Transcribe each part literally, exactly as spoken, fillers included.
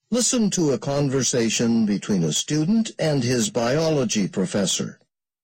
Listen to a conversation between a student and his biology professor.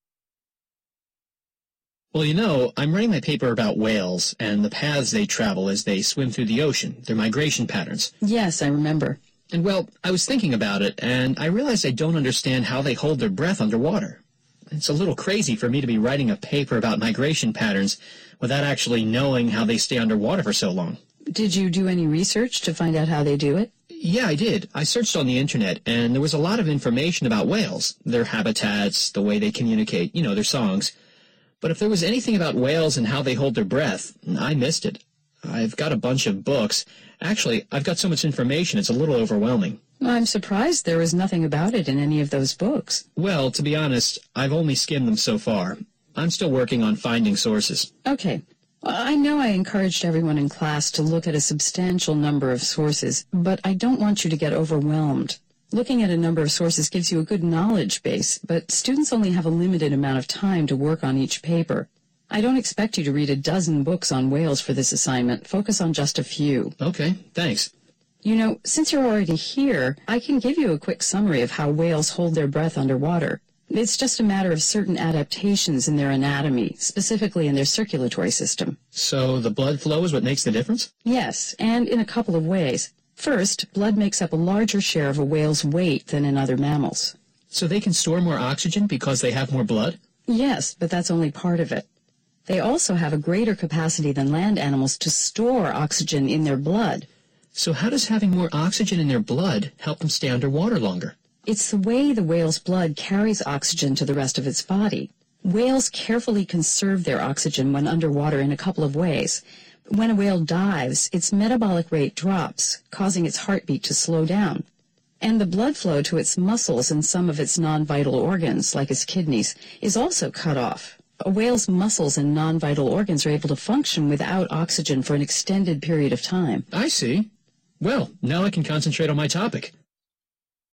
Well, you know, I'm writing my paper about whales and the paths they travel as they swim through the ocean, their migration patterns. Yes, I remember. And, well, I was thinking about it, and I realized I don't understand how they hold their breath underwater. It's a little crazy for me to be writing a paper about migration patterns without actually knowing how they stay underwater for so long. Did you do any research to find out how they do it? Yeah, I did. I searched on the internet, and there was a lot of information about whales, their habitats, the way they communicate, you know, their songs. But if there was anything about whales and how they hold their breath, I missed it. I've got a bunch of books. Actually, I've got so much information, it's a little overwhelming. I'm surprised there was nothing about it in any of those books. Well, to be honest, I've only skimmed them so far. I'm still working on finding sources. Okay. I know I encouraged everyone in class to look at a substantial number of sources, but I don't want you to get overwhelmed. Looking at a number of sources gives you a good knowledge base, but students only have a limited amount of time to work on each paper. I don't expect you to read a dozen books on whales for this assignment. Focus on just a few. Okay, thanks. You know, since you're already here, I can give you a quick summary of how whales hold their breath underwater. It's just a matter of certain adaptations in their anatomy, specifically in their circulatory system. So the blood flow is what makes the difference? Yes, and in a couple of ways. First, blood makes up a larger share of a whale's weight than in other mammals. So they can store more oxygen because they have more blood? Yes, but that's only part of it. They also have a greater capacity than land animals to store oxygen in their blood. So how does having more oxygen in their blood help them stay underwater longer? It's the way the whale's blood carries oxygen to the rest of its body. Whales carefully conserve their oxygen when underwater in a couple of ways. When a whale dives, its metabolic rate drops, causing its heartbeat to slow down. And the blood flow to its muscles and some of its non-vital organs, like its kidneys, is also cut off. A whale's muscles and non-vital organs are able to function without oxygen for an extended period of time. I see. Well, now I can concentrate on my topic.